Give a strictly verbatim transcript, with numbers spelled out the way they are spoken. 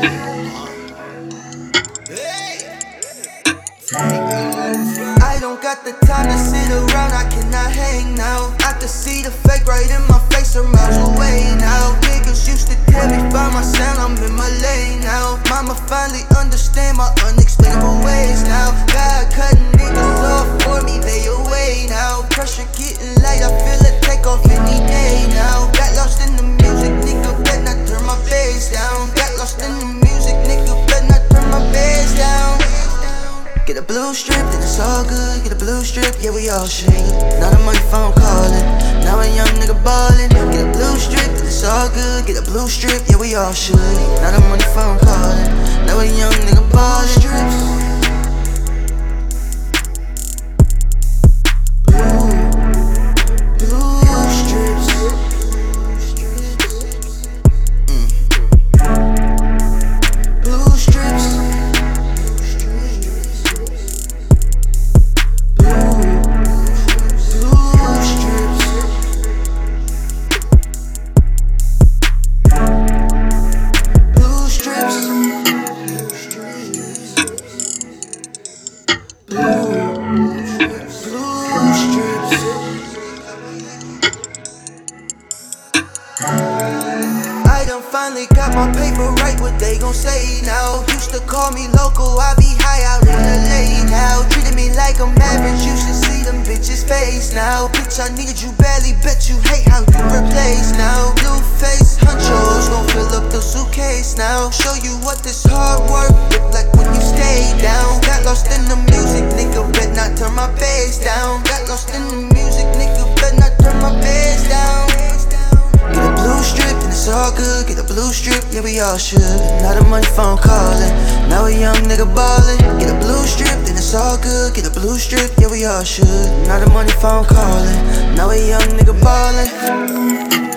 I don't got the time to sit around, I cannot hang now. I can see the fake right in my face, they're miles away now. Niggas used to tell me find my sound, I'm in my lane now. Mama finally understand my unexplainable ways now. God cutting niggas off for me, they away now. Pressure getting light, I feel it take off any day now. Got lost in the music, nigga, better not turn my bass down. Got lost in the music, nigga, better not turn my bass down. Get a blue strip, then it's all good. Get a blue strip, yeah, we all should. Not a money phone calling, now a young nigga ballin'. Get a blue strip, then it's all good. Get a blue strip, yeah, we all should. Not a money phone calling, now a young nigga ballin'. Strips. I done finally got my paper right, what they gon' say now? Used to call me local, I be high out in L A now. Treating me like I'm average, you should see them bitches face now. Bitch, I needed you badly, bet you hate how you replace now. Blue face hunchos gon' fill up the suitcase now. Show you what this hard work look like when you stay down. Got lost in the music, nigga, bet not turn my bass down. Got lost in the music, nigga, bet not turn my bass down. Get a blue strip, and it's all good. Get a blue strip, yeah, we all should. Not a money phone calling, now a young nigga ballin'. Get a blue strip, then it's all good. Get a blue strip, yeah, we all should. Not a money phone calling, now a young nigga ballin'.